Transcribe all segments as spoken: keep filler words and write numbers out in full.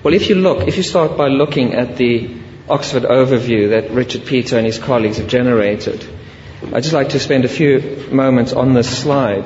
Well, if you look, if you start by looking at the Oxford overview that Richard Peter and his colleagues have generated, I'd just like to spend a few moments on this slide.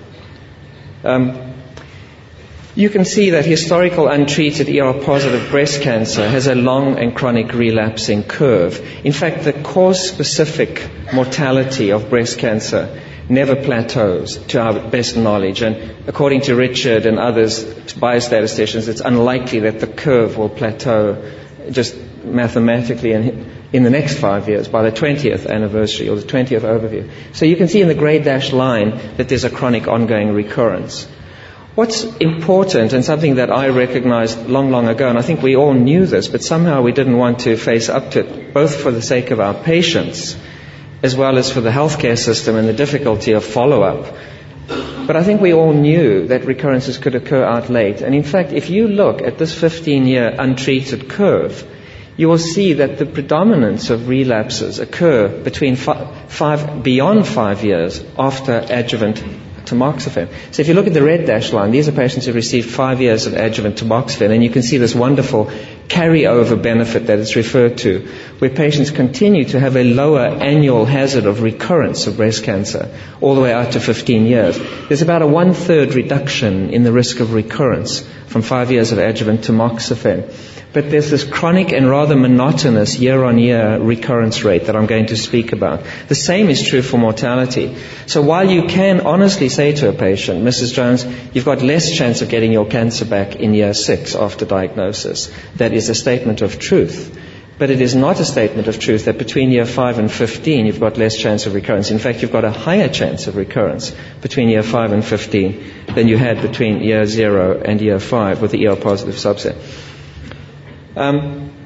Um, you can see that historical untreated E R-positive breast cancer has a long and chronic relapsing curve. In fact, the cause-specific mortality of breast cancer never plateaus, to our best knowledge. And according to Richard and others, biostatisticians, it's unlikely that the curve will plateau just mathematically in, in the next five years, by the twentieth anniversary or the twentieth overview. So you can see in the grey dashed line that there's a chronic ongoing recurrence. What's important, and something that I recognized long, long ago, and I think we all knew this, but somehow we didn't want to face up to it, both for the sake of our patients as well as for the healthcare system and the difficulty of follow-up. But I think we all knew that recurrences could occur out late. And in fact, if you look at this fifteen-year untreated curve, you will see that the predominance of relapses occur between five, five beyond five years after adjuvant tamoxifen. So if you look at the red dashed line, these are patients who received five years of adjuvant tamoxifen, and you can see this wonderful carryover benefit that is referred to, where patients continue to have a lower annual hazard of recurrence of breast cancer all the way out to fifteen years. There's about a one-third reduction in the risk of recurrence from five years of adjuvant tamoxifen. But there's this chronic and rather monotonous year-on-year recurrence rate that I'm going to speak about. The same is true for mortality. So while you can honestly say to a patient, Missus Jones, you've got less chance of getting your cancer back in year six after diagnosis, that is a statement of truth. But it is not a statement of truth that between year five and fifteen you've got less chance of recurrence. In fact, you've got a higher chance of recurrence between year five and fifteen than you had between year zero and year five with the E R-positive subset. Um,